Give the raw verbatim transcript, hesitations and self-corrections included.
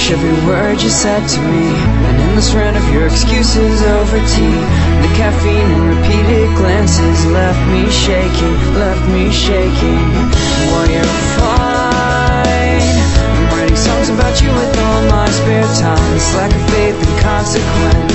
cherish every word you said to me. An endless round of your excuses over tea. The caffeine and repeated glances left me shaking, left me shaking. While you're fine, I'm writing songs about you with all my spare time. This lack of faith and consequence